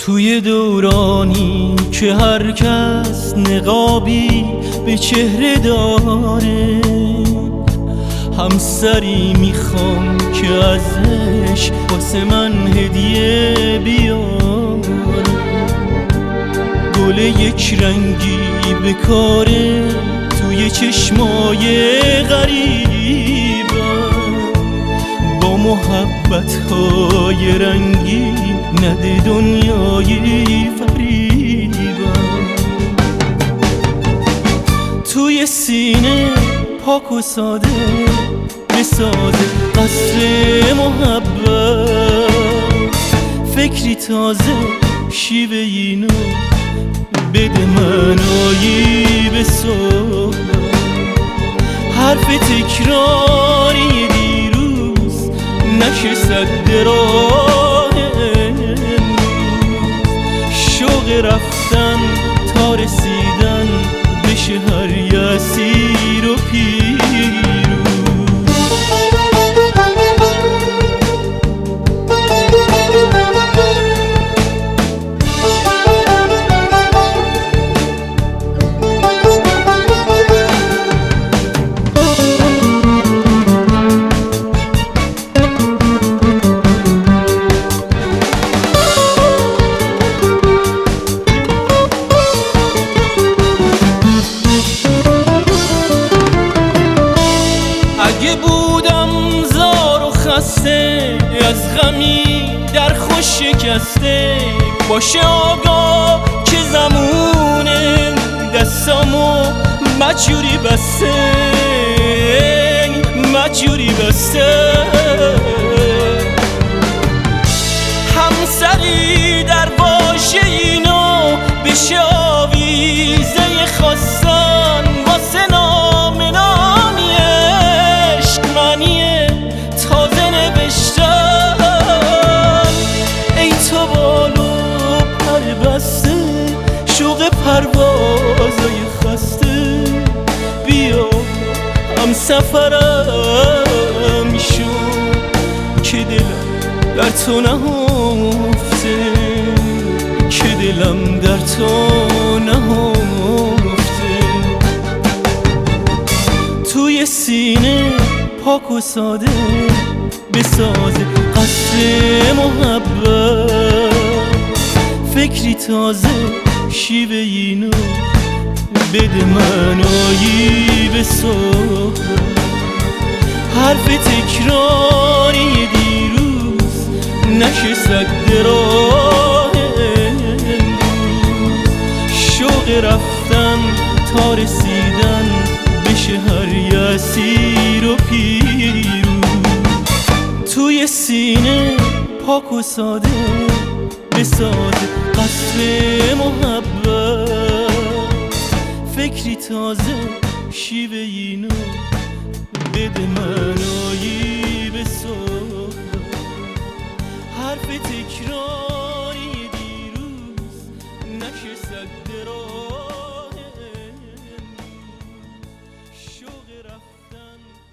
توی دورانی که هر کس نقابی به چهره داره، همسری میخوام که ازش واسه من هدیه بیاره. گل یک رنگی به کاره توی چشمای غریبم، با محبت‌های رنگی نده دنیای فریبم. توی سینه پاک و ساده بسازه قصر محبت، فکری تازه شیوه اینو بده معنایی به صحبت. حرف تکراری دیروز نشه سد راه امروز، شوق رفتن تا رسیدن بشه هر یسیر و پیروز. اگه بودم زار و خسته، از غمی در خوش شکسته، باشه آگاه که زمونه دستامو مجوری بسته، مجوری بسته. همسری در باشه اینو بشه آویزه خواستن واسه نام نامی عشق معنی تازه نوشتن. ای تو بالو پر بسته شوق پروازای خسته، بیا هم سفرم شو که دلم در تو نهفته، که دلم در تو نهفته. توی سینه پاک و ساده بسازه قصر محبت، فکری تازه شیوه اینو بده معنایی به صحبت. حرف تکراری دیروز نشه سد راه امروز، شوق رفتن تا رسیدن بشه هر یسیر و پیروز. توی سینه پاک و ساده بسازه قصر محبت، فکری تازه شیوه اینو بده معنایی به صحبت. حرف تکراری دیروز نشه سد راه امروز، شوق رفتن